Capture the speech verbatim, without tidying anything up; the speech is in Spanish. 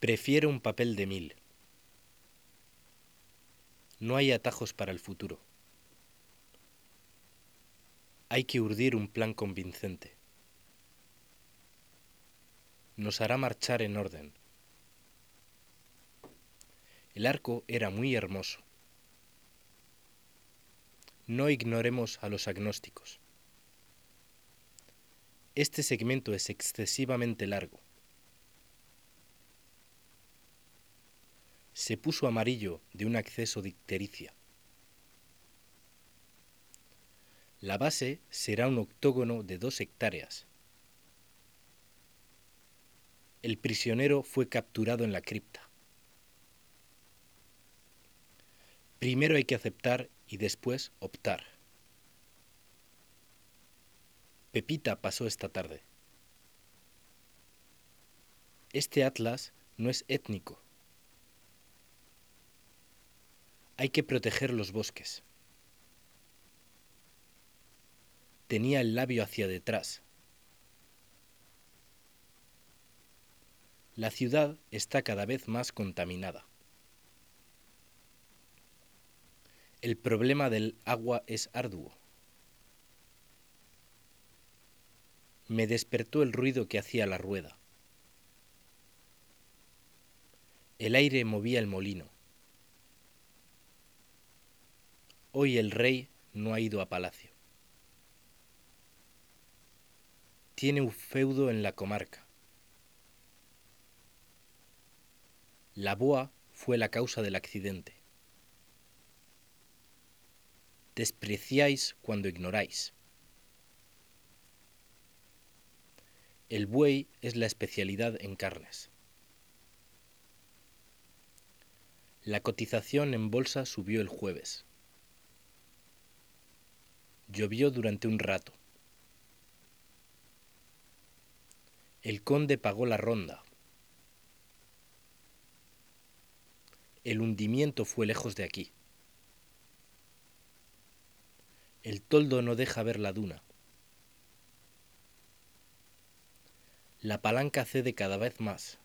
Prefiero un papel de mil. No hay atajos para el futuro. Hay que urdir un plan convincente. Nos hará marchar en orden. El arco era muy hermoso. No ignoremos a los agnósticos. Este segmento es excesivamente largo. Se puso amarillo de un acceso de ictericia. La base será un octógono de dos hectáreas. El prisionero fue capturado en la cripta. Primero hay que aceptar y después optar. Pepita pasó esta tarde. Este atlas no es étnico. Hay que proteger los bosques. Tenía el labio hacia detrás. La ciudad está cada vez más contaminada. El problema del agua es arduo. Me despertó el ruido que hacía la rueda. El aire movía el molino. Hoy el rey no ha ido a palacio. Tiene un feudo en la comarca. La boa fue la causa del accidente. Despreciáis cuando ignoráis. El buey es la especialidad en carnes. La cotización en bolsa subió el jueves. Llovió durante un rato. El conde pagó la ronda. El hundimiento fue lejos de aquí. El toldo no deja ver la duna. La palanca cede cada vez más.